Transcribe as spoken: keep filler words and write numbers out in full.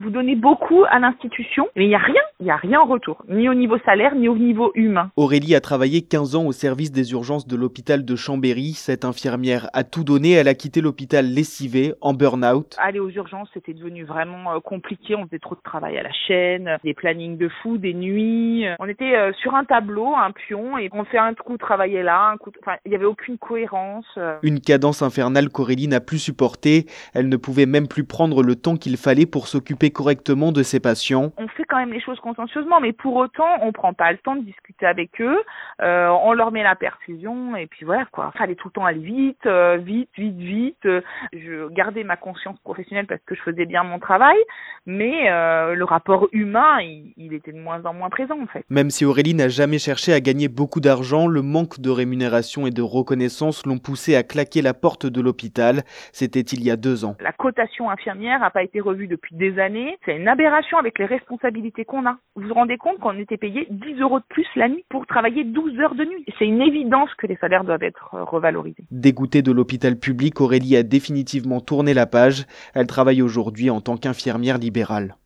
Vous donnez beaucoup à l'institution, mais il n'y a rien, il n'y a rien en retour, ni au niveau salaire, ni au niveau humain. Aurélie a travaillé quinze ans au service des urgences de l'hôpital de Chambéry. Cette infirmière a tout donné. Elle a quitté l'hôpital lessivée, en burn-out. Aller aux urgences, c'était devenu vraiment compliqué. On faisait trop de travail à la chaîne, des plannings de fou, des nuits. On était sur un tableau, un pion, et on fait un coup travailler là, un coup. Enfin, il n'y avait aucune cohérence. Une cadence infernale qu'Aurélie n'a plus supportée. Elle ne pouvait même plus prendre le temps qu'il fallait pour s'occuper correctement de ses patients. On fait quand même les choses consciencieusement, mais pour autant, on prend pas le temps de discuter avec eux. Euh, on leur met la perfusion et puis voilà quoi. Fallait tout le temps aller vite, euh, vite, vite, vite. Je gardais ma conscience professionnelle parce que je faisais bien mon travail, mais euh, le rapport humain, il, il était de moins en moins présent en fait. Même si Aurélie n'a jamais cherché à gagner beaucoup d'argent, le manque de rémunération et de reconnaissance l'ont poussée à claquer la porte de l'hôpital. C'était il y a deux ans. La cotation infirmière n'a pas été revue depuis des années. C'est une aberration avec les responsabilités qu'on a. Vous vous rendez compte qu'on était payé dix euros de plus la nuit pour travailler douze heures de nuit. C'est une évidence que les salaires doivent être revalorisés. Dégoûtée de l'hôpital public, Aurélie a définitivement tourné la page. Elle travaille aujourd'hui en tant qu'infirmière libérale.